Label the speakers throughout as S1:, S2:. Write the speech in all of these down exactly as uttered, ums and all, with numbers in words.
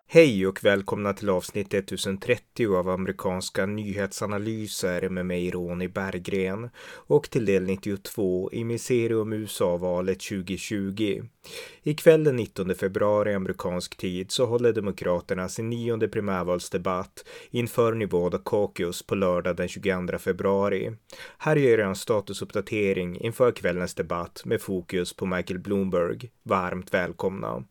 S1: Hej och välkomna till avsnitt ettusentrettio av amerikanska nyhetsanalyser med mig Ronny Berggren och till del nittiotvå i min serie om U S A-valet tjugohundratjugo. Ikväll den nittonde februari amerikansk tid så håller Demokraterna sin nionde primärvalsdebatt inför Nevada Caucus på lördag den tjugoandra februari. Här gör jag en statusuppdatering inför kvällens debatt med fokus på Michael Bloomberg. Varmt välkomna!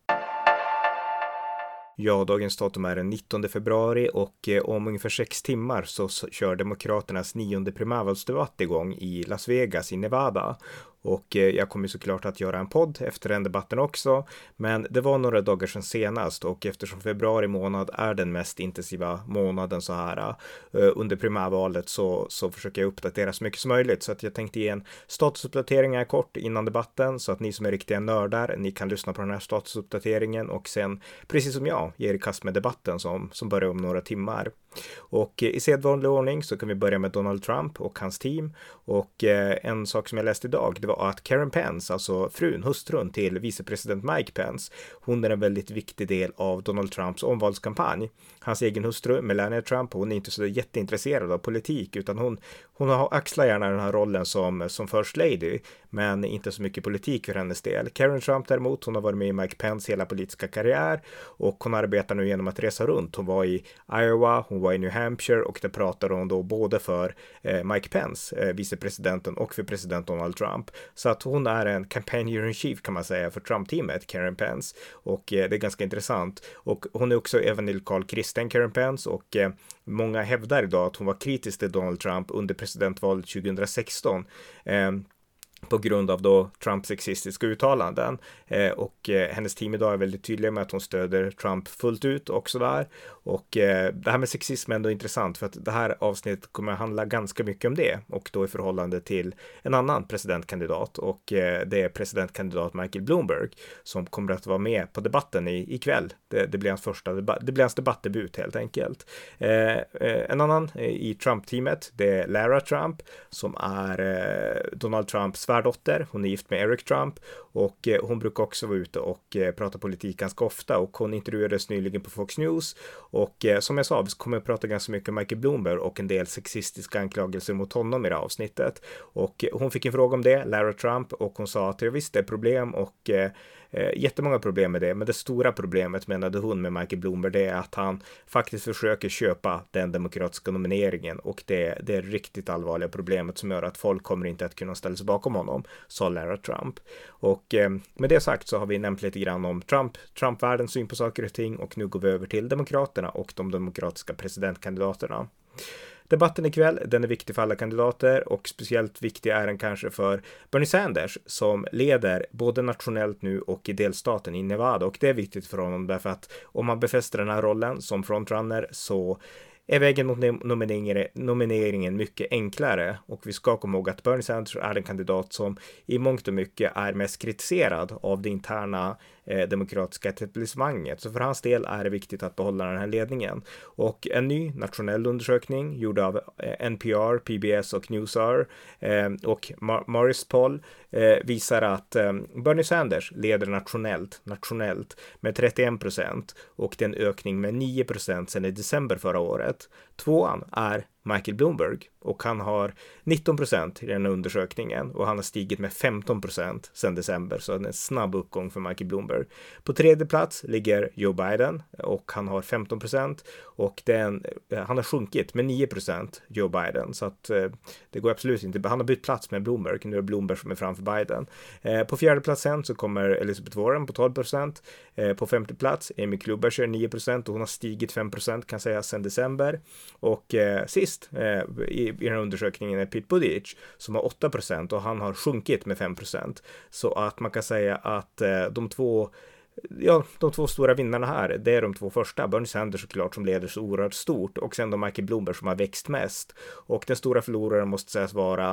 S1: Ja, dagens datum är den nittonde februari och eh, om ungefär sex timmar så, så kör Demokraternas nionde primärvalsdebatt igång i Las Vegas i Nevada. Och eh, jag kommer såklart att göra en podd efter den debatten också, men det var några dagar sedan senast och eftersom februari månad är den mest intensiva månaden så här eh, under primärvalet så, så försöker jag uppdatera så mycket som möjligt, så att jag tänkte ge en statusuppdatering här kort innan debatten så att ni som är riktiga nördar, ni kan lyssna på den här statusuppdateringen och sen, precis som jag, ge er i kast med debatten som, som börjar om några timmar. Och i sedvanlig ordning så kan vi börja med Donald Trump och hans team. Och eh, en sak som jag läste idag, det var att Karen Pence, alltså frun, hustrun till vicepresident Mike Pence, hon är en väldigt viktig del av Donald Trumps omvalskampanj. Hans egen hustru, Melania Trump, hon är inte så jätteintresserad av politik utan hon, hon har axlar gärna den här rollen som, som first lady, men inte så mycket politik för hennes del. Karen Trump däremot, hon har varit med i Mike Pence hela politiska karriär och hon arbetar nu genom att resa runt. Hon var i Iowa, hon var i New Hampshire och det pratade hon då både för eh, Mike Pence, eh, vicepresidenten, och för president Donald Trump. Så att hon är en campaigner-in-chief kan man säga för Trump-teamet, Karen Pence. Och eh, det är ganska intressant. Och hon är också evangelikal kristen, Karen Pence, och eh, många hävdar idag att hon var kritisk till Donald Trump under presidentvalet tjugohundrasexton. Eh, på grund av då Trumps sexistiska uttalanden. Eh, och eh, hennes team idag är väldigt tydliga med att hon stöder Trump fullt ut och sådär. Och eh, det här med sexism är ändå intressant för att det här avsnittet kommer att handla ganska mycket om det. Och då i förhållande till en annan presidentkandidat. Och eh, det är presidentkandidat Michael Bloomberg som kommer att vara med på debatten i, ikväll. Det, det blir hans första debatt, det blir hans debattdebut helt enkelt. Eh, eh, en annan eh, i Trump-teamet, det är Lara Trump som är eh, Donald Trumps svärdotter. Hon är gift med Eric Trump och eh, hon brukar också vara ute och eh, prata politik ganska ofta och hon intervjuades nyligen på Fox News och eh, som jag sa, vi kommer att prata ganska mycket om Michael Bloomberg och en del sexistiska anklagelser mot honom i det här avsnittet. Och eh, hon fick en fråga om det, Lara Trump, och hon sa att jag visste det är problem och eh, Eh, jättemånga problem med det, men det stora problemet menade hon med Michael Bloomberg det är att han faktiskt försöker köpa den demokratiska nomineringen och det, det är riktigt allvarliga problemet som gör att folk kommer inte att kunna ställa sig bakom honom, sa Lara Trump. Och eh, med det sagt så har vi nämnt lite grann om Trump, Trump-världens syn på saker och ting och nu går vi över till demokraterna och de demokratiska presidentkandidaterna. Debatten ikväll, den är viktig för alla kandidater och speciellt viktig är den kanske för Bernie Sanders som leder både nationellt nu och i delstaten i Nevada, och det är viktigt för honom därför att om man befäster den här rollen som frontrunner så är vägen mot nomineringen mycket enklare, och vi ska komma ihåg att Bernie Sanders är en kandidat som i mångt och mycket är mest kritiserad av det interna eh, demokratiska etablissemanget. Så för hans del är det viktigt att behålla den här ledningen. Och en ny nationell undersökning gjord av eh, N P R, P B S och Newshour eh, och Mar- Morris Poll eh, visar att eh, Bernie Sanders leder nationellt, nationellt med trettioen procent och det är en ökning med nio procent sedan i december förra året. Tvåan är Michael Bloomberg och han har nitton procent i den undersökningen och han har stigit med femton procent sedan december, så det är en snabb uppgång för Michael Bloomberg. På tredje plats ligger Joe Biden och han har femton procent och den, han har sjunkit med nio procent, Joe Biden, så att eh, det går absolut inte. Han har bytt plats med Bloomberg, nu är Bloomberg som är framför Biden. Eh, på fjärde platsen så kommer Elizabeth Warren på tolv procent, eh, på femte plats Amy Klobuchar nio procent och hon har stigit fem procent kan säga sedan december, och eh, sist eh, i, i den här undersökningen är Pete Buttigieg som har åtta procent och han har sjunkit med fem procent, så att man kan säga att eh, de två Ja, de två stora vinnarna här, det är de två första. Bernie Sanders såklart som leder så oerhört stort och sen då Michael Bloomberg som har växt mest. Och den stora förloraren måste sägas vara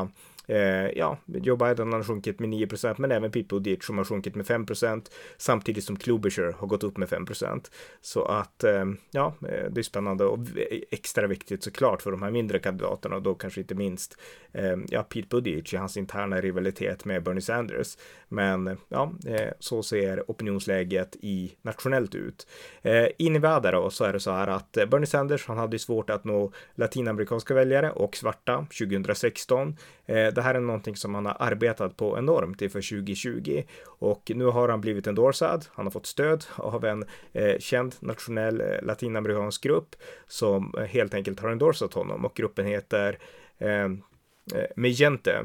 S1: Eh, ja, Joe Biden har sjunkit med nio procent, men även Pete Buttigieg som har sjunkit med fem procent, samtidigt som Klobuchar har gått upp med fem procent. Så att, eh, ja, det är spännande och extra viktigt såklart för de här mindre kandidaterna, och då kanske inte minst eh, ja, Pete Buttigieg i hans interna rivalitet med Bernie Sanders. Men ja, eh, så ser opinionsläget i nationellt ut. Eh, I Nevada då så är det så här att Bernie Sanders, han hade svårt att nå latinamerikanska väljare och svarta tjugo sexton. Eh, det här är någonting som han har arbetat på enormt inför tjugo tjugo, och nu har han blivit endorsad. Han har fått stöd av en eh, känd nationell eh, latinamerikansk grupp som eh, helt enkelt har endorsat honom, och gruppen heter eh, Megente.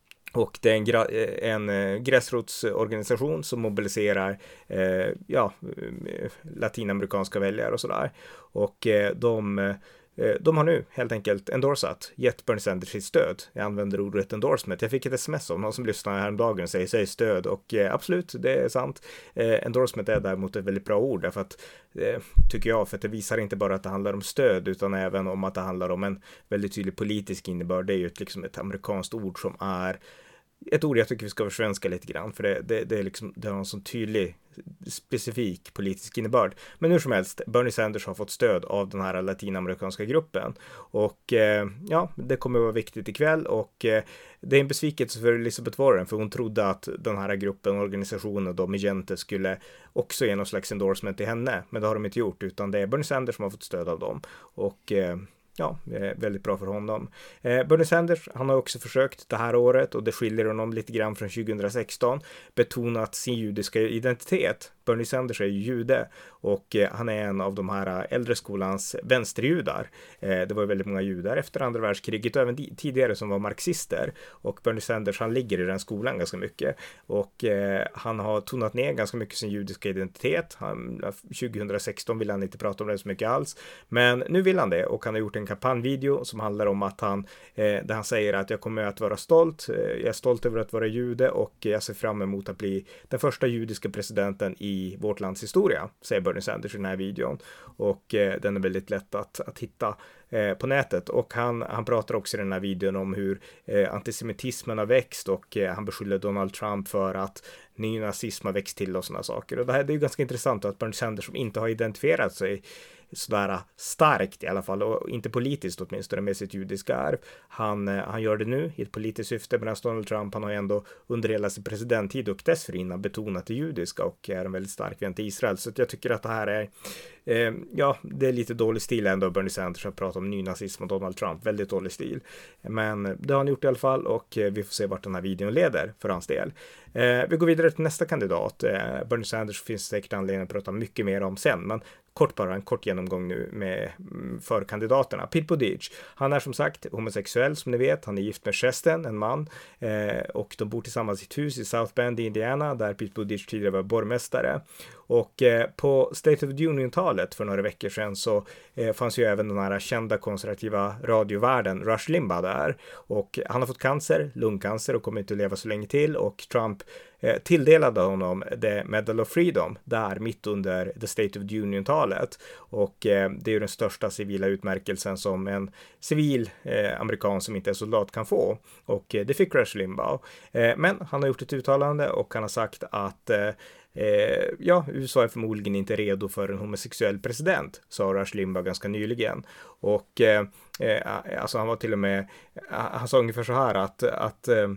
S1: Och det är en, gra- en gräsrotsorganisation som mobiliserar eh, ja, latinamerikanska väljare och sådär. Och eh, de, eh, de har nu helt enkelt endorsat, gett Bernie Sanders sitt stöd. Jag använder ordet endorsement. Jag fick ett sms av någon som lyssnar häromdagen och säger, säger stöd. Och eh, absolut, det är sant. Eh, endorsement är däremot ett väldigt bra ord, därför att eh, tycker jag, för att det visar inte bara att det handlar om stöd, utan även om att det handlar om en väldigt tydlig politisk innebörd. Det är ju ett, liksom ett amerikanskt ord som är ett ord jag tycker vi ska försvenska lite grann, för det, det, det, är liksom, det har en sån tydlig specifik politisk innebörd. Men hur som helst, Bernie Sanders har fått stöd av den här latinamerikanska gruppen, och eh, ja, det kommer att vara viktigt ikväll, och eh, det är en besvikelse för Elizabeth Warren, för hon trodde att den här gruppen, organisationen då, Megente, skulle också ge någon slags endorsement till henne, men det har de inte gjort, utan det är Bernie Sanders som har fått stöd av dem, och eh, ja, väldigt bra för honom. Eh, Bernie Sanders, han har också försökt det här året, och det skiljer honom lite grann från tjugo sexton, betonat sin judiska identitet. Bernie Sanders är ju jude, och eh, han är en av de här äldre skolans vänsterjudar. Eh, det var ju väldigt många judar efter andra världskriget och även d- tidigare som var marxister, och Bernie Sanders, han ligger i den skolan ganska mycket, och eh, han har tonat ner ganska mycket sin judiska identitet. Han, tjugo sexton ville han inte prata om det så mycket alls, men nu vill han det, och han har gjort en kampanjvideo som handlar om att han, eh, där han säger att jag kommer att vara stolt, eh, jag är stolt över att vara jude, och jag ser fram emot att bli den första judiska presidenten i i vårt lands historia, säger Bernie Sanders i den här videon, och eh, den är väldigt lätt att, att hitta eh, på nätet, och han, han pratar också i den här videon om hur eh, antisemitismen har växt, och eh, han beskyller Donald Trump för att nynazism har växt till och sådana saker, och det här det är ju ganska intressant att Bernie Sanders, som inte har identifierat sig sådär starkt i alla fall, och inte politiskt åtminstone, med sitt judiska arv. Han, han gör det nu i ett politiskt syfte, medan Donald Trump, han har ju ändå under hela sin presidenttid och dessförinnan betonat det judiska och är en väldigt stark vän till Israel. Så jag tycker att det här är eh, ja, det är lite dålig stil ändå av Bernie Sanders att prata om nynazism och Donald Trump. Väldigt dålig stil. Men det har han gjort i alla fall, och vi får se vart den här videon leder för hans del. Eh, vi går vidare till nästa kandidat. Eh, Bernie Sanders finns säkert anledning att prata mycket mer om sen, men kort bara en kort genomgång nu med för kandidaterna. Pete Buttigieg, han är som sagt homosexuell som ni vet. Han är gift med Cheston, en man, eh, och de bor tillsammans i ett hus i South Bend i Indiana, där Pete Buttigieg tidigare var borgmästare. Och eh, på State of the Union-talet för några veckor sedan så eh, fanns ju även den här kända konservativa radiovärden Rush Limbaugh där. Och han har fått cancer, lungcancer, och kommer inte att leva så länge till, och Trump eh, tilldelade honom The Medal of Freedom där mitt under the State of the Union-talet. Och eh, det är ju den största civila utmärkelsen som en civil eh, amerikan som inte är soldat kan få. Och eh, det fick Rush Limbaugh. Eh, men han har gjort ett uttalande, och han har sagt att eh, Eh, ja, U S A är förmodligen inte redo för en homosexuell president, sa Rush Limbaugh ganska nyligen. Och eh, alltså han var till och med, han sa ungefär så här att, att, eh,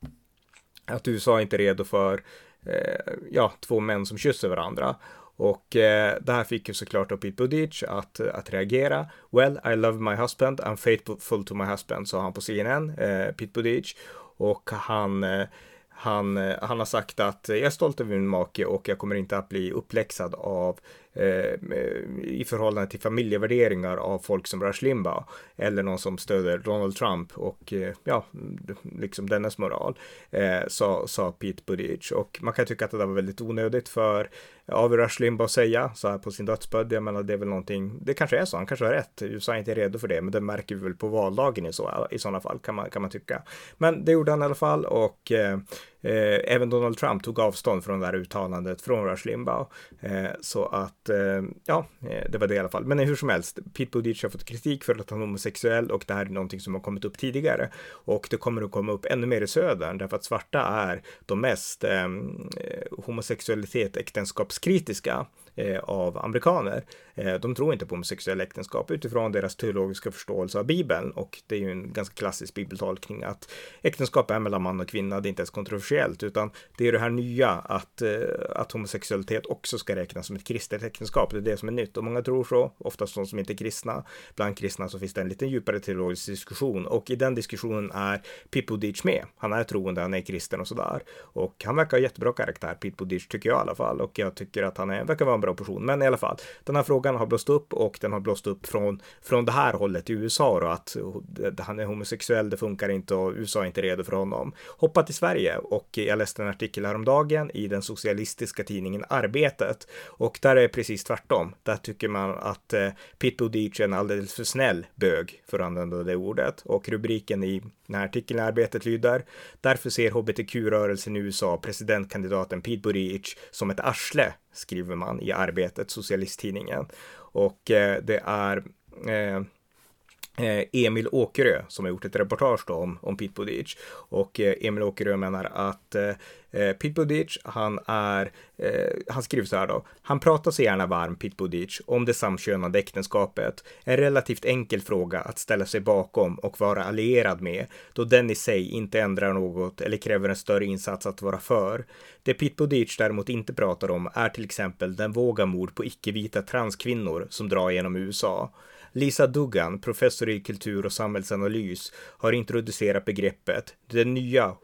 S1: att U S A inte är redo för eh, ja, två män som kysser varandra. Och eh, det här fick ju såklart upp Pete Buttigieg att, att reagera. Well, I love my husband, I'm faithful to my husband, sa han på C N N, eh, Pete Buttigieg. Och han eh, Han, han har sagt att jag är stolt över min make, och jag kommer inte att bli uppläxad av eh, i förhållande till familjevärderingar av folk som Rush Limbaugh eller någon som stöder Donald Trump och eh, ja, liksom dennes moral, eh, sa, sa Pete Buttigieg. Och man kan tycka att det var väldigt onödigt för av Rush Limbaugh att säga så här på sin dödsbädd. Jag menar, det är väl någonting, det kanske är så, han kanske har rätt, U S A är inte redo för det, men det märker vi väl på valdagen i, så, i sådana fall kan man, kan man tycka. Men det gjorde han i alla fall, och eh, eh, även Donald Trump tog avstånd från det här uttalandet från Rush Limbaugh. Eh, så att, eh, ja, det var det i alla fall. Men hur som helst, Pete Buttigieg har fått kritik för att han är homosexuell och det här är någonting som har kommit upp tidigare. Och det kommer att komma upp ännu mer i södern därför att svarta är de mest eh, homosexualitet äktenskapskritiska eh, av amerikaner. Eh, de tror inte på homosexuella äktenskap utifrån deras teologiska förståelse av Bibeln, och det är ju en ganska klassisk bibeltolkning att äktenskap är mellan man och kvinna, det är inte ens kontroversiellt, utan det är det här nya att, eh, att homosexualitet också ska räknas som ett kristet äktenskap. Det är det som är nytt och många tror så, oftast de som inte är kristna. Bland kristna så finns det en lite djupare teologisk diskussion, och i den diskussionen är Pete Buttigieg med. Han är troende, han är kristen och sådär, och han verkar ha jättebra karaktär, Pete Buttigieg, tycker jag i alla fall, och jag tycker att han är, verkar vara en bra person. Men i alla fall, den här frågan har blåst upp, och den har blåst upp från, från det här hållet i U S A då, att han är homosexuell, det funkar inte och U S A är inte redo för honom. Hoppa till Sverige, och jag läste en artikel häromdagen i den socialistiska tidningen Arbetet, och där är precis tvärtom. Där tycker man att eh, Pete Buttigieg är en alldeles för snäll bög, för att använda det ordet, och rubriken i den här artikeln i Arbetet lyder: därför ser H B T Q-rörelsen i U S A presidentkandidaten Pete Buttigieg som ett arsle, skriver man i Arbetet, socialisttidningen. Och eh, det är eh, Emil Åkerö som har gjort ett reportage då om, om Pete Buttigieg, och eh, Emil Åkerö menar att eh, Pete Buttigieg, han är eh, han skriver så här då: han pratar så gärna varm, Pete Buttigieg, om det samkönade äktenskapet, en relativt enkel fråga att ställa sig bakom och vara allierad med, då den i sig inte ändrar något eller kräver en större insats att vara för. Det Pete Buttigieg däremot inte pratar om är till exempel den våga mord på icke-vita transkvinnor som drar genom U S A. Lisa Duggan, professor i kultur- och samhällsanalys, har introducerat begreppet den nya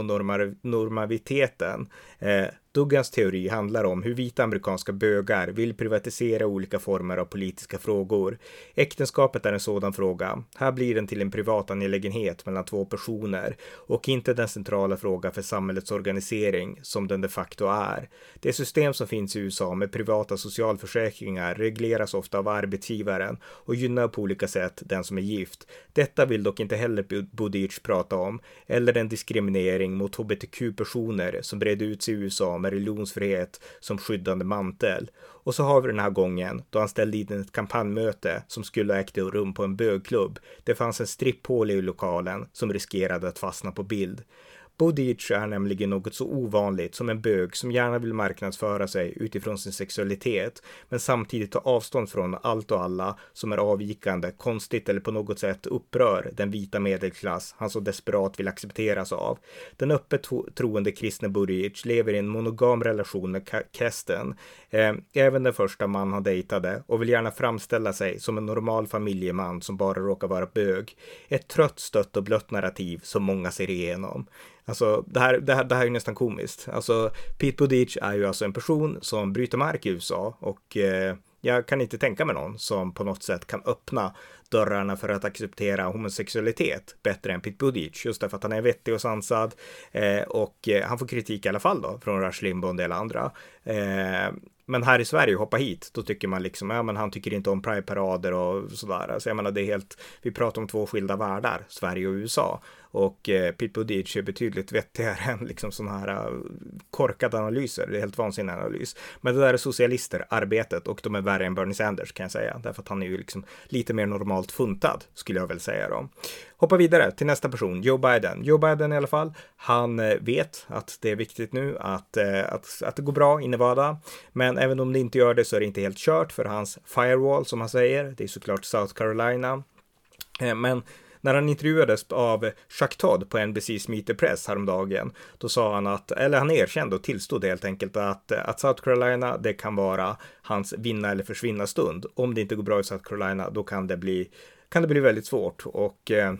S1: homonormaviteten. Eh, Duggans teori handlar om hur vita amerikanska bögar vill privatisera olika former av politiska frågor. Äktenskapet är en sådan fråga. Här blir den till en privat angelägenhet mellan två personer och inte den centrala fråga för samhällets organisering som den de facto är. Det system som finns i U S A med privata socialförsäkringar regleras ofta av arbetsgivaren och gynnar på olika sätt den som är gift. Detta vill dock inte heller Buttigieg prata om, eller den diskriminering mot H B T Q-personer som bredde ut sig i U S A med religionsfrihet som skyddande mantel. Och så har vi den här gången då han ställde in ett kampanjmöte som skulle ha ägt rum på en bögklubb. Det fanns en stripphål i lokalen som riskerade att fastna på bild. Buttigieg är nämligen något så ovanligt som en bög som gärna vill marknadsföra sig utifrån sin sexualitet, men samtidigt ta avstånd från allt och alla som är avvikande, konstigt eller på något sätt upprör den vita medelklass han så desperat vill accepteras av. Den öppet troende kristna Buttigieg lever i en monogam relation med Kesten, eh, även den första man han dejtade, och vill gärna framställa sig som en normal familjeman som bara råkar vara bög. Ett trött, stött och blött narrativ som många ser igenom. Alltså det här, det här, det här är nästan komiskt. Alltså Pete Buttigieg är ju alltså en person som bryter mark i U S A, och eh, jag kan inte tänka mig någon som på något sätt kan öppna dörrarna för att acceptera homosexualitet bättre än Pete Buttigieg, just därför att han är vettig och sansad, eh, och eh, han får kritik i alla fall då från Rush Limbaugh och en del andra. Eh, men här i Sverige, hoppa hit, då tycker man liksom, ja men han tycker inte om Pride-parader och sådär. Alltså jag menar, det är helt, vi pratar om två skilda världar, Sverige och U S A. Och eh, Pete Buttigieg är betydligt vettigare än liksom sådana här uh, korkade analyser. Det är helt vansinnig analys. Men det där är socialister, Arbetet, och de är värre än Bernie Sanders, kan jag säga. Därför att han är ju liksom lite mer normalt funtad, skulle jag väl säga då. Hoppa vidare till nästa person, Joe Biden. Joe Biden i alla fall, han eh, vet att det är viktigt nu att, eh, att, att det går bra i Nevada. Men även om det inte gör det så är det inte helt kört för hans firewall, som han säger. Det är såklart South Carolina. Eh, men när han intervjuades av Chuck Todd på N B C's Meet the Press häromdagen, då sa han att, eller han erkände och tillstod helt enkelt att, att South Carolina, det kan vara hans vinna eller försvinna stund. Om det inte går bra i South Carolina, då kan det bli, kan det bli väldigt svårt. Och eh,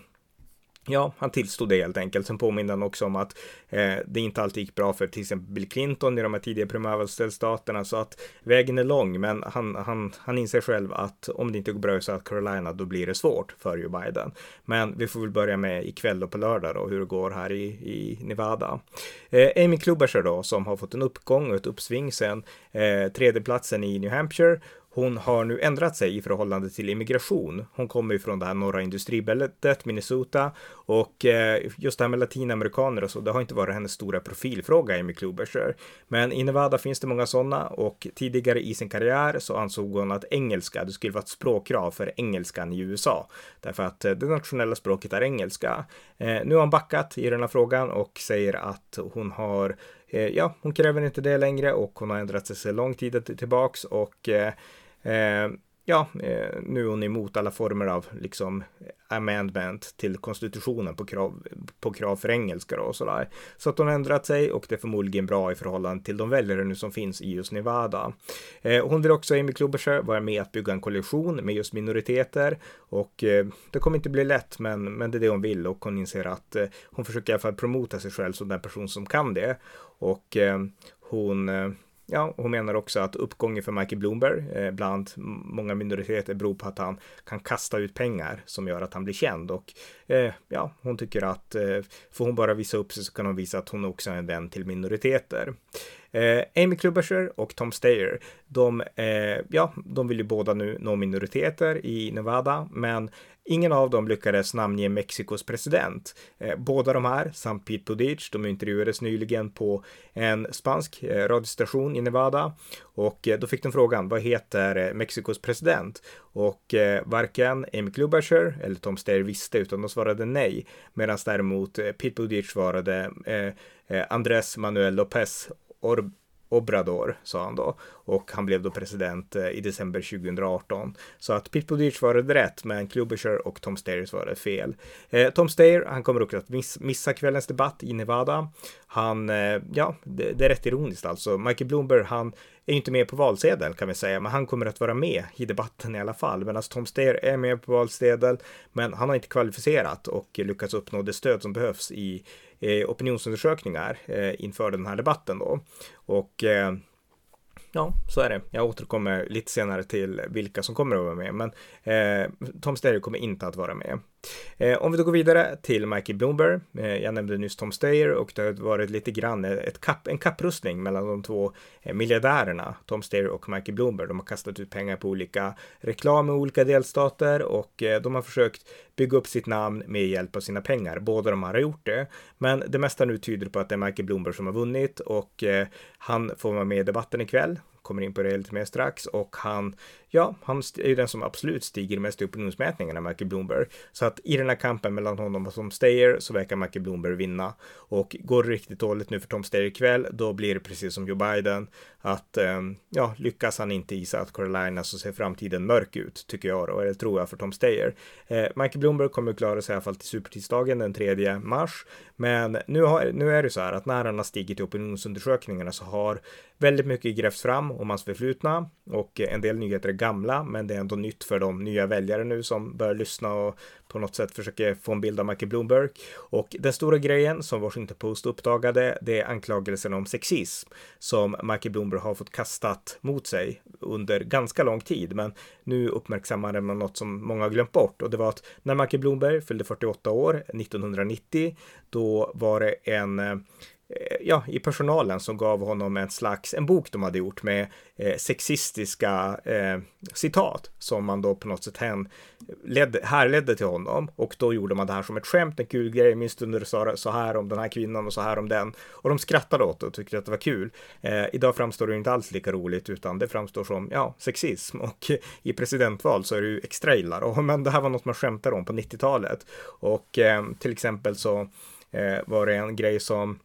S1: ja, han tillstod det helt enkelt. Sen påminner han också om att eh, det inte alltid gick bra för till exempel Bill Clinton i de här tidiga primärvalsdelstaterna, så att vägen är lång, men han, han, han inser själv att om det inte går bra i South Carolina, då blir det svårt för Joe Biden. Men vi får väl börja med ikväll och på lördag då, hur det går här i, i Nevada. Eh, Amy Klobuchar då, som har fått en uppgång och ett uppsving sen eh, tredjeplatsen i New Hampshire. hon har nu ändrat sig i förhållande till immigration. Hon kommer ju från det här norra industribältet, Minnesota, och just det här med latinamerikaner och så, det har inte varit hennes stora profilfråga, Amy Klobuchar. Men i Nevada finns det många sådana, och tidigare i sin karriär så ansåg hon att engelska, det skulle vara ett språkkrav för engelskan i U S A. Därför att det nationella språket är engelska. Eh, nu har hon backat i den här frågan och säger att hon har, eh, ja, hon kräver inte det längre, och hon har ändrat sig så lång tid tillbaks, och eh, eh, ja, eh, nu är hon emot alla former av liksom amendment till konstitutionen på krav, på krav för engelska och sådär. Så att hon har ändrat sig, och det är förmodligen bra i förhållande till de väljare nu som finns i just Nevada. Eh, hon vill också, Amy Klobuchar, vara med att bygga en koalition med just minoriteter, och eh, det kommer inte bli lätt, men, men det är det hon vill, och hon inser att eh, hon försöker i alla fall promota sig själv som den person som kan det, och eh, hon eh, Ja, hon menar också att uppgången för Michael Bloomberg eh, bland många minoriteter beror på att han kan kasta ut pengar som gör att han blir känd, och eh, ja, hon tycker att eh, får hon bara visa upp sig så kan hon visa att hon också är en vän till minoriteter. Eh, Amy Klobuchar och Tom Steyer, de, eh, ja, de vill ju båda nu nå minoriteter i Nevada, men ingen av dem lyckades namnge Mexikos president. Eh, båda de här, samt Pete Buttigieg, de intervjuades nyligen på en spansk eh, radiostation i Nevada, och eh, då fick de frågan, vad heter eh, Mexikos president? Och eh, varken Amy Klobuchar eller Tom Steyer visste, utan de svarade nej, medan däremot eh, Pete Buttigieg svarade eh, eh, Andrés Manuel López Or- Obrador, sa han då, och han blev då president i december tjugoarton. Så att Pete Buttigieg svarade rätt, men Klobuchar och Tom Steyer svarade fel. Eh, Tom Steyer, han kommer också att miss- missa kvällens debatt i Nevada. Han, eh, ja, det, det är rätt ironiskt alltså. Michael Bloomberg, han är inte med på valsedeln kan vi säga, men han kommer att vara med i debatten i alla fall. Medan Tom Steyer är med på valsedeln, men han har inte kvalificerat och lyckats uppnå det stöd som behövs i eh, opinionsundersökningar eh, inför den här debatten då. Och eh, ja, så är det. Jag återkommer lite senare till vilka som kommer att vara med, men eh, Tom Steyer kommer inte att vara med. Eh, om vi då går vidare till Michael Bloomberg. Eh, jag nämnde nyss Tom Steyer, och det har varit lite grann ett kapp, en kapprustning mellan de två eh, miljardärerna, Tom Steyer och Michael Bloomberg. De har kastat ut pengar på olika reklam i olika delstater, och eh, de har försökt bygga upp sitt namn med hjälp av sina pengar. Båda de har gjort det, men det mesta nu tyder på att det är Michael Bloomberg som har vunnit, och eh, han får vara med i debatten ikväll. Kommer in på det lite mer strax, och han, ja, han är ju den som absolut stiger mest i opinionsmätningarna, Michael Bloomberg. Så att i den här kampen mellan honom och Tom Steyer så verkar Michael Bloomberg vinna, och går det riktigt dåligt nu för Tom Steyer ikväll, då blir det precis som Joe Biden, att um, ja, lyckas han inte i South Carolina så ser framtiden mörk ut, tycker jag, och det tror jag för Tom Steyer. Eh, Michael Bloomberg kommer att klara sig i alla fall till supertisdagen den tredje mars, men nu, har, nu är det så här att när han har stigit i opinionsundersökningarna så har väldigt mycket grävts fram om hans förflutna, och en del nyheter är gamla, men det är ändå nytt för de nya väljare nu som börjar lyssna och på något sätt försöker få en bild av Michael Bloomberg. Och den stora grejen som Washington Post uppdagade, det är anklagelsen om sexism som Michael Bloomberg har fått kastat mot sig under ganska lång tid, men nu uppmärksammade man något som många har glömt bort, och det var att när Michael Bloomberg fyllde fyrtioåtta år nittonhundranittio, då var det en ja, i personalen som gav honom en slags, en bok de hade gjort med eh, sexistiska eh, citat som man då på något sätt hän, ledde, härledde till honom, och då gjorde man det här som ett skämt, en kul grej, minst under det sa så här om den här kvinnan och så här om den, och de skrattade åt det och tyckte att det var kul. Eh, idag framstår det inte alls lika roligt, utan det framstår som, ja, sexism, och i presidentval så är det ju extra illa, och, men det här var något man skämtade om på nittiotalet, och eh, till exempel så eh, var det en grej som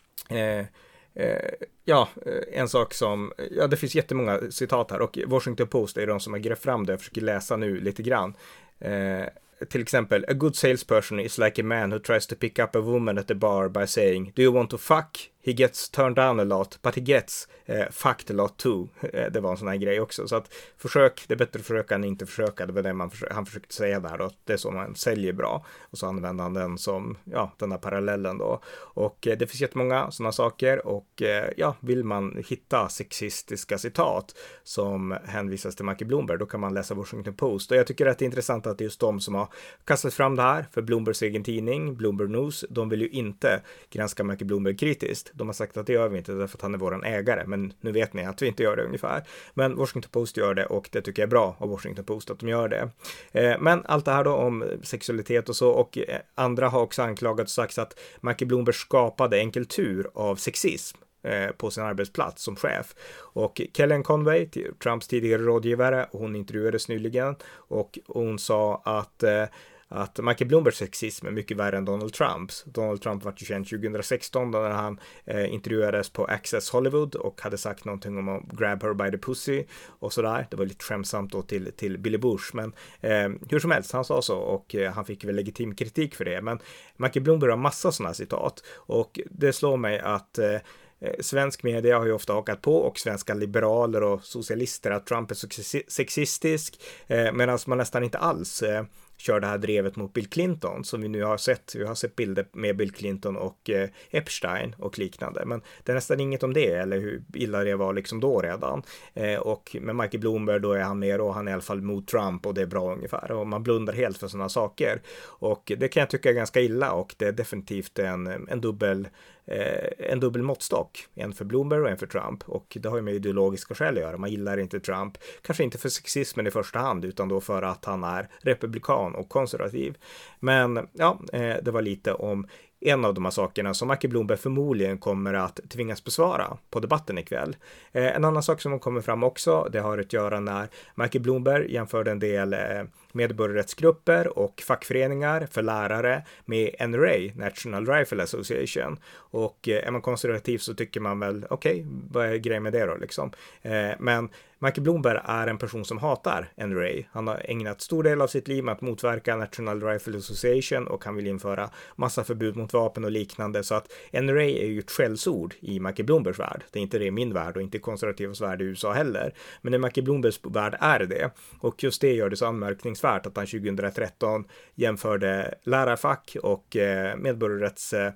S1: Eh, eh, ja, en sak som, ja, det finns jättemånga citat här, och Washington Post är de som har grävt fram det. Jag försöker läsa nu lite grann. Eh, till exempel, a good salesperson is like a man who tries to pick up a woman at the bar by saying, do you want to fuck? He gets turned down a lot, but he gets eh, fucked a lot too. Eh, det var en sån här grej också. Så att försök, det är bättre att försöka än inte försöka. Det var det man försöka, han försökte säga där då. Det är så man säljer bra. Och så använder han den som, ja, den här parallellen då. Och eh, det finns jättemånga sådana saker. Och eh, ja, vill man hitta sexistiska citat som hänvisas till Michael Bloomberg, då kan man läsa Washington Post. Och jag tycker att det är intressant att det är just de som har kastat fram det här för Bloombergs egen tidning, Bloomberg News. De vill ju inte granska Michael Bloomberg kritiskt. De har sagt att det gör vi inte därför att han är våran ägare, men nu vet ni att vi inte gör det ungefär. Men Washington Post gör det och det tycker jag är bra av Washington Post att de gör det. Eh, men allt det här då om sexualitet och så, och eh, andra har också anklagat och sagt att Michael Bloomberg skapade en kultur av sexism på sin arbetsplats som chef. Och Kellyanne Conway, Trumps tidigare rådgivare, hon intervjuades nyligen och hon sa att att Michael Bloombergs sexism är mycket värre än Donald Trumps. Donald Trump var ju känd tjugohundrasexton när han eh, intervjuades på Access Hollywood och hade sagt någonting om att grab her by the pussy och sådär. Det var lite skämsamt då till, till Billy Bush, men eh, hur som helst, han sa så och eh, han fick väl legitim kritik för det. Men Michael Bloomberg har massa sådana citat och det slår mig att eh, svensk media har ju ofta hakat på och svenska liberaler och socialister att Trump är så sexistisk eh, medan man nästan inte alls eh, kör det här drevet mot Bill Clinton som vi nu har sett. Vi har sett bilder med Bill Clinton och eh, Epstein och liknande. Men det är nästan inget om det eller hur illa det var liksom då redan. Eh, och med Michael Bloomberg då är han med och han är i alla fall mot Trump och det är bra ungefär. Och man blundar helt för sådana saker. Och det kan jag tycka är ganska illa och det är definitivt en, en dubbel Eh, en dubbel måttstock, en för Bloomberg och en för Trump, och det har ju med ideologiska skäl att göra. Man gillar inte Trump, kanske inte för sexismen i första hand utan då för att han är republikan och konservativ. Men ja, eh, det var lite om en av de här sakerna som Michael Bloomberg förmodligen kommer att tvingas besvara på debatten ikväll. Eh, en annan sak som kommer fram också, det har att göra när Michael Bloomberg jämförde en del eh, medborgarrättsgrupper och fackföreningar för lärare med N R A, National Rifle Association. Och eh, är man konservativ så tycker man väl, okej, okay, vad är grejen med det då liksom? Eh, men Michael Bloomberg är en person som hatar N R A. Han har ägnat stor del av sitt liv med att motverka National Rifle Association och han vill införa massa förbud mot vapen och liknande, så att N R A är ju ett skällsord i Michael Bloombergs värld. Det är inte det i min värld och inte konservativs värld i U S A heller. Men i Michael Bloombergs värld är det. Och just det gör det så anmärkningsvärt att han tjugohundratretton jämförde lärarfack och eh, medborgarrätts eh,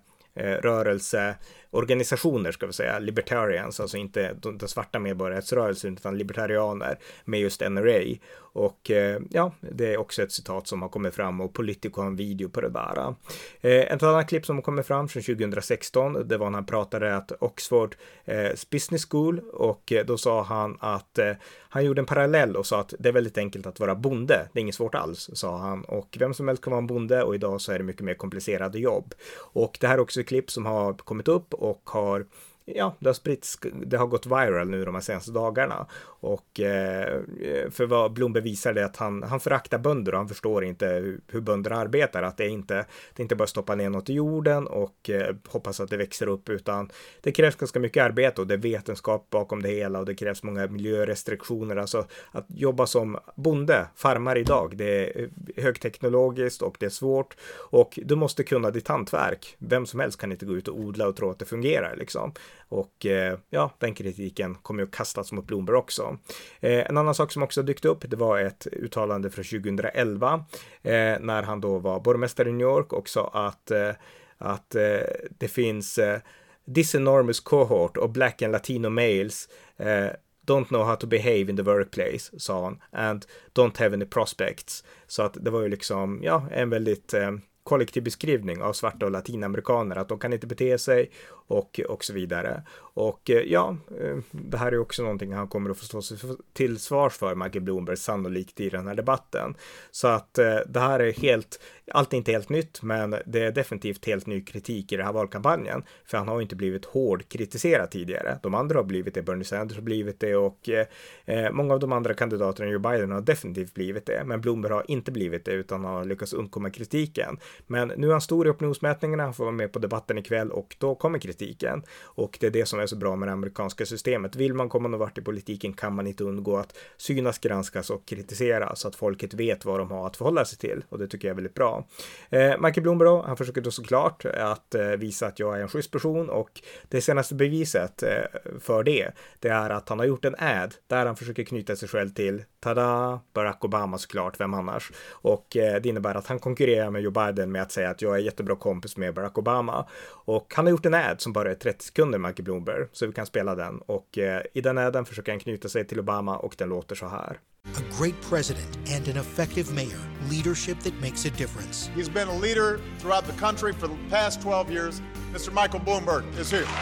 S1: rörelse organisationer ska vi säga, libertarians, alltså inte de, de svarta medborgarrättsrörelsen utan libertarianer med just N R A. Och eh, ja, det är också ett citat som har kommit fram och Politico har en video på det där. Eh, ett annat klipp som har kommit fram från tjugohundrasexton, det var när han pratade att Oxford eh, Business School, och eh, då sa han att eh, han gjorde en parallell och sa att det är väldigt enkelt att vara bonde. Det är inget svårt alls, sa han. Och vem som helst kan vara en bonde och idag så är det mycket mer komplicerade jobb. Och det här är också ett klipp som har kommit upp och har, ja, det har spritts, det har gått viral nu de här senaste dagarna. Och eh, för vad Bloomberg visar det att han, han föraktar bönder och han förstår inte hur, hur bönder arbetar, att det är inte, det är inte bara stoppa ner något i jorden och eh, hoppas att det växer upp, utan det krävs ganska mycket arbete och det är vetenskap bakom det hela och det krävs många miljörestriktioner. Alltså att jobba som bonde, farmare idag, det är högteknologiskt och det är svårt och du måste kunna ditt hantverk. Vem som helst kan inte gå ut och odla och tro att det fungerar liksom. Och eh, ja, den kritiken kommer ju att kastas mot Bloomberg också. Eh, en annan sak som också dykt upp, det var ett uttalande från tjugohundraelva eh, när han då var borgmästare i New York och sa att, eh, att eh, det finns eh, this enormous cohort of black and latino males eh, don't know how to behave in the workplace, sa han, and don't have any prospects. Så att det var ju liksom, ja, en väldigt eh, kollektiv beskrivning av svarta och latinamerikaner, att de kan inte bete sig och, och så vidare. Och ja, det här är också någonting han kommer att få stå sig till svars för, Michael Bloomberg, sannolikt i den här debatten. Så att det här är helt, allt är inte helt nytt, men det är definitivt helt ny kritik i den här valkampanjen, för han har inte blivit hård kritiserad tidigare. De andra har blivit det, Bernie Sanders har blivit det och eh, många av de andra kandidaterna, Joe Biden, har definitivt blivit det, men Bloomberg har inte blivit det utan har lyckats undkomma kritiken. Men nu är han stor i opinionsmätningarna, han får vara med på debatten ikväll och då kommer kritiken. Och det är det som är så bra med det amerikanska systemet. Vill man komma någon vart i politiken kan man inte undgå att synas, granskas och kritiseras så att folket vet vad de har att förhålla sig till. Och det tycker jag är väldigt bra. Eh, Michael Bloomberg då, han försöker då såklart att eh, visa att jag är en schysst person, och det senaste beviset eh, för det, det är att han har gjort en ad där han försöker knyta sig själv till, tada, Barack Obama såklart, vem annars? Och eh, det innebär att han konkurrerar med Joe Biden med att säga att jag är jättebra kompis med Barack Obama. Och han har gjort en ad som bara är trettio sekunder, Michael Bloomberg, så vi kan spela den. Och eh, i den aden försöker han knyta sig till Obama och den låter så här.
S2: A great president and an effective mayor. Leadership that makes a difference.
S3: He's been a leader throughout the country for the past twelve years. Mister Michael Bloomberg is here.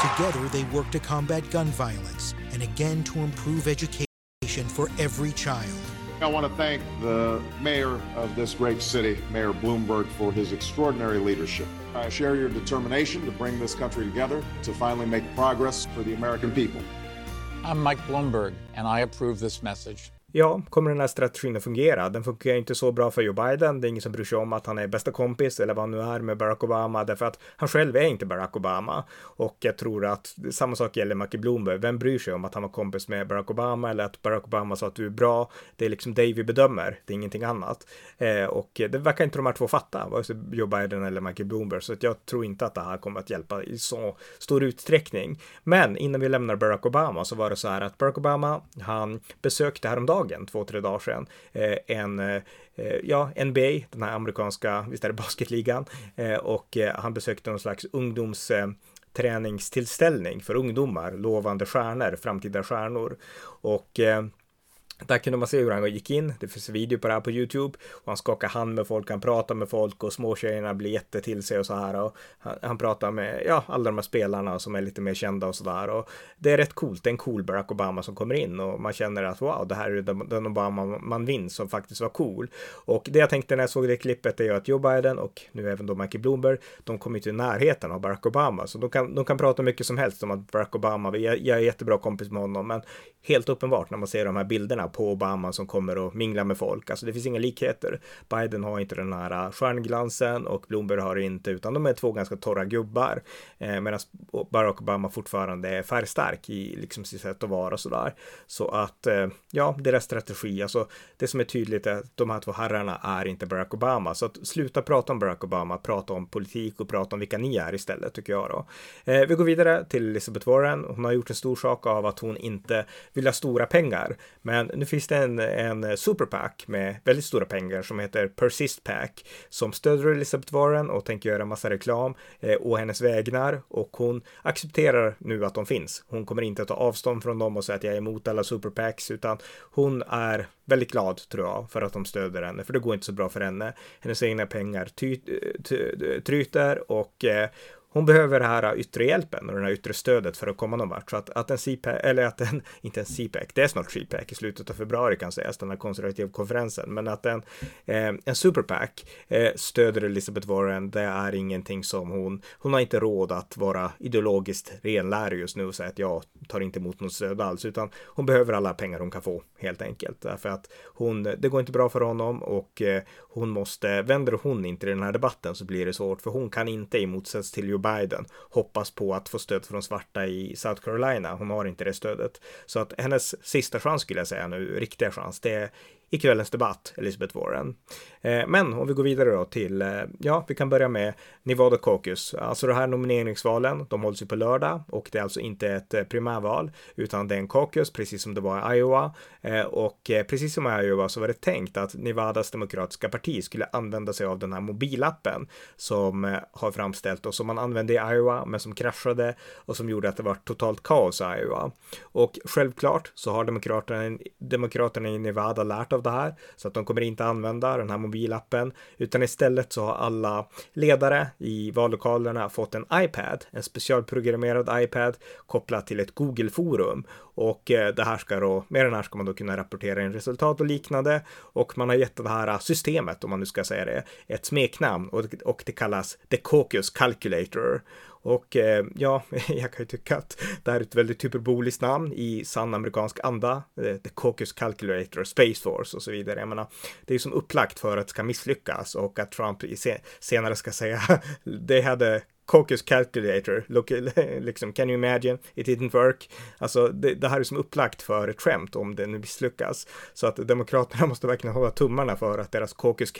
S2: Together, they work to combat gun violence and again to improve education for every child.
S3: I want to thank the mayor of this great city, Mayor Bloomberg, for his extraordinary leadership. I share your determination to bring this country together to finally make progress for the American people.
S4: I'm Mike Bloomberg, and I approve this message.
S1: Ja, kommer den här strategin att fungera? Den funkar inte så bra för Joe Biden. Det är ingen som bryr sig om att han är bästa kompis eller vad han nu är med Barack Obama, därför att han själv är inte Barack Obama. Och jag tror att samma sak gäller Michael Bloomberg. Vem bryr sig om att han var kompis med Barack Obama eller att Barack Obama sa att du är bra? Det är liksom dig vi bedömer, det är ingenting annat. Eh, och det verkar inte de här två fatta, vare sig Joe Biden eller Michael Bloomberg. Så att jag tror inte att det här kommer att hjälpa i så stor utsträckning. Men innan vi lämnar Barack Obama så var det så här att Barack Obama, han besökte häromdagen två, tre dagar sedan, eh, en, eh, ja, N B A, den här amerikanska, visst är det basketligan, eh, och eh, han besökte någon slags ungdoms eh, träningstillställning för ungdomar, lovande stjärnor, framtida stjärnor. Och eh, där kunde man se hur han gick in. Det finns video på det här på YouTube. Och han skakar hand med folk, han pratar med folk och småtjejerna blir jätte till sig och så här. Och han, han pratar med ja, alla de här spelarna som är lite mer kända och så där. Och det är rätt coolt. Det är en cool Barack Obama som kommer in och man känner att wow, det här är den, den Obama man vinns som faktiskt var cool. Och det jag tänkte när jag såg det klippet är ju att Joe Biden och nu även då Michael Bloomberg, de kommer inte i närheten av Barack Obama. Så de kan, de kan prata mycket som helst om att Barack Obama, jag, jag är jättebra kompis med honom, men helt uppenbart när man ser de här bilderna på Obama som kommer och minglar med folk. Alltså det finns inga likheter. Biden har inte den här stjärnglansen och Bloomberg har det inte, utan de är två ganska torra gubbar. Eh, medan Barack Obama fortfarande är färgstark i liksom sitt sätt att vara och sådär. Så att, eh, ja, deras strategi, alltså det som är tydligt är att de här två herrarna är inte Barack Obama. Så att sluta prata om Barack Obama, prata om politik och prata om vilka ni är istället, tycker jag då. Eh, vi går vidare till Elizabeth Warren. Hon har gjort en stor sak av att hon inte vill ha stora pengar. Men nu finns det en, en superpack med väldigt stora pengar som heter Persist Pack som stöder Elizabeth Warren och tänker göra massa reklam eh, och hennes vägnar, och hon accepterar nu att de finns. Hon kommer inte att ta avstånd från dem och säga att jag är emot alla superpacks, utan hon är väldigt glad, tror jag, för att de stöder henne, för det går inte så bra för henne. Hennes egna pengar ty- ty- tryter och eh, hon behöver det här yttre hjälpen och det här yttre stödet för att komma någon vart. Så att, att en C PAC, eller att en, inte en C PAC, det är snart C PAC i slutet av februari kan sägas, den här konservativa konferensen, men att en, eh, en super PAC eh, stöder Elizabeth Warren, det är ingenting som hon, hon har inte råd att vara ideologiskt renlärig just nu och säga att jag tar inte emot något stöd alls, utan hon behöver alla pengar hon kan få, helt enkelt. Därför att hon, det går inte bra för honom och eh, hon måste, vänder hon inte i den här debatten så blir det svårt, för hon kan inte i motsats till Joe Biden hoppas på att få stöd från svarta i South Carolina. Hon har inte det stödet. Så att hennes sista chans, skulle jag säga nu, riktiga chans, det är i kvällens debatt, Elizabeth Warren. Eh, men om vi går vidare då till, eh, ja, vi kan börja med Nevada Caucus. Alltså det här nomineringsvalen, de hålls ju på lördag och det är alltså inte ett eh, primärval, utan det är en caucus, precis som det var i Iowa. Eh, och eh, precis som i Iowa så var det tänkt att Nevadas demokratiska parti skulle använda sig av den här mobilappen som eh, har framställt och som man använde i Iowa, men som kraschade och som gjorde att det var totalt kaos i Iowa. Och självklart så har demokraterna, demokraterna i Nevada lärt av det här, så att de kommer inte använda den här mobilappen, utan istället så har alla ledare i vallokalerna fått en iPad, en specialprogrammerad iPad kopplad till ett Google-forum, och eh, det här ska då, med den här ska man då kunna rapportera in resultat och liknande, och man har gett det här systemet, om man nu ska säga det, ett smeknamn, och, och det kallas The Caucus Calculator. Och eh, ja, jag kan ju tycka att det här är ett väldigt hyperboliskt namn i sann amerikansk anda. The Caucus Calculator, Space Force och så vidare. Jag menar, det är ju som upplagt för att det ska misslyckas och att Trump senare ska säga det hade Caucus Calculator, look, liksom, can you imagine? It didn't work. Alltså, det, det här är som upplagt för ett skämt om det nu misslyckas. Så att demokraterna måste verkligen hålla tummarna för att deras Caucus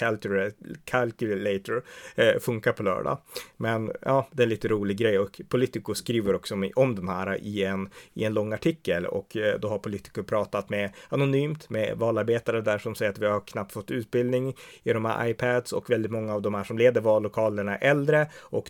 S1: Calculator eh, funkar på lördag. Men ja, det är en lite rolig grej, och Politico skriver också om, om den här i en, i en lång artikel, och eh, då har Politico pratat med anonymt med valarbetare där som säger att vi har knappt fått utbildning i de här iPads, och väldigt många av de här som leder vallokalerna är äldre, och de bara, jaha,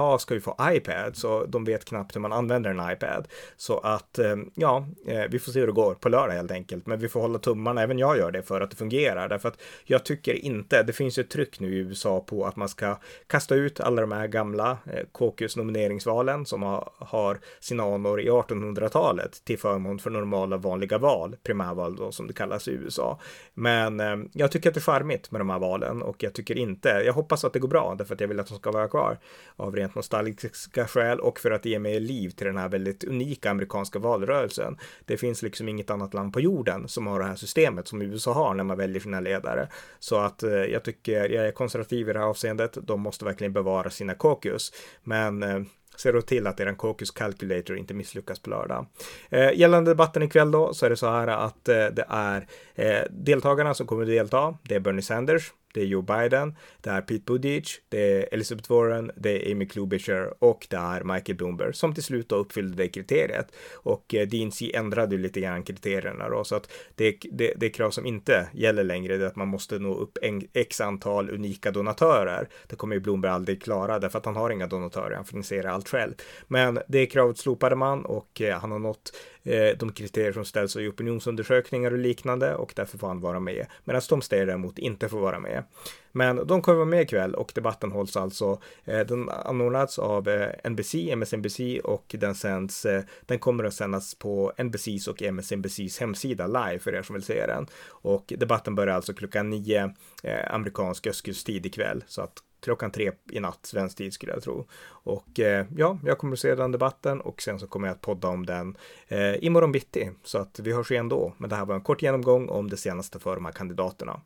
S1: ha ska ju få iPad, så de vet knappt hur man använder en iPad. Så att, ja, vi får se hur det går på lördag helt enkelt. Men vi får hålla tummarna, även jag gör det, för att det fungerar. Därför att jag tycker inte, det finns ju ett tryck nu i U S A på att man ska kasta ut alla de här gamla caucus-nomineringsvalen som har, har sina anor i artonhundratalet till förmån för normala vanliga val, primärval då, som det kallas i U S A. Men eh, jag tycker att det är charmigt med de här valen, och jag tycker inte, jag hoppas att det går bra, därför att jag vill att de ska vara kvar av rent nostalgiska skäl och för att ge mig liv till den här väldigt unika amerikanska valrörelsen. Det finns liksom inget annat land på jorden som har det här systemet som U S A har när man väljer sina ledare. Så att eh, jag tycker, jag är konservativ i det här avseendet, de måste verkligen bevara sina caucus, men eh, ser då till att er caucus calculator inte misslyckas på lördag. Eh, gällande debatten ikväll då, så är det så här att eh, det är eh, deltagarna som kommer att delta. Det är Bernie Sanders, det är Joe Biden, det är Pete Buttigieg, det är Elizabeth Warren, det är Amy Klobuchar och det är Michael Bloomberg som till slut då uppfyllde det kriteriet. Och eh, D N C ändrade ju lite grann kriterierna då, så att det, det, det krav som inte gäller längre är att man måste nå upp en, x antal unika donatörer. Det kommer ju Bloomberg aldrig klara därför att han har inga donatörer, han finansierar allt själv. Men det kravet slopade man och eh, han har nått eh, de kriterier som ställs i opinionsundersökningar och liknande, och därför får han vara med. Medan de städer däremot inte får vara med. Men de kommer vara med ikväll, och debatten hålls alltså, eh, den anordnats av eh, N B C, M S N B C, och den sänds, eh, den kommer att sändas på N B C:s och M S N B C:s hemsida live för er som vill se den. Och debatten börjar alltså klockan nio eh, amerikansk östkuststid ikväll, så att klockan tre i natt svensk tid skulle jag tro. Och eh, ja, jag kommer att se den debatten, och sen så kommer jag att podda om den eh, imorgon bitti, så att vi hörs igen då. Men det här var en kort genomgång om det senaste för de här kandidaterna.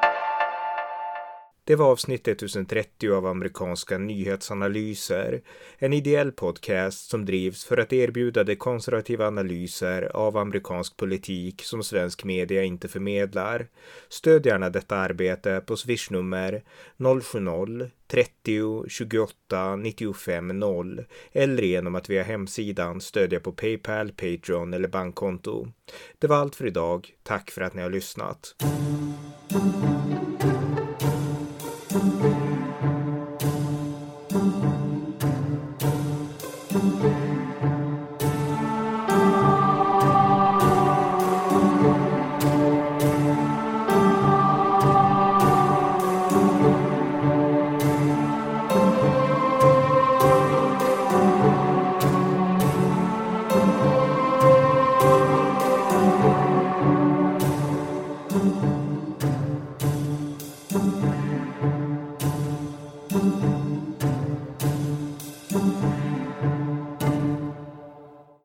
S1: Det var avsnitt tusen trettio av amerikanska nyhetsanalyser, en ideell podcast som drivs för att erbjuda de konservativa analyser av amerikansk politik som svensk media inte förmedlar. Stöd gärna detta arbete på swishnummer noll sju noll trettio tjugoåtta nittiofem noll eller genom att via hemsidan stödja på PayPal, Patreon eller bankkonto. Det var allt för idag. Tack för att ni har lyssnat.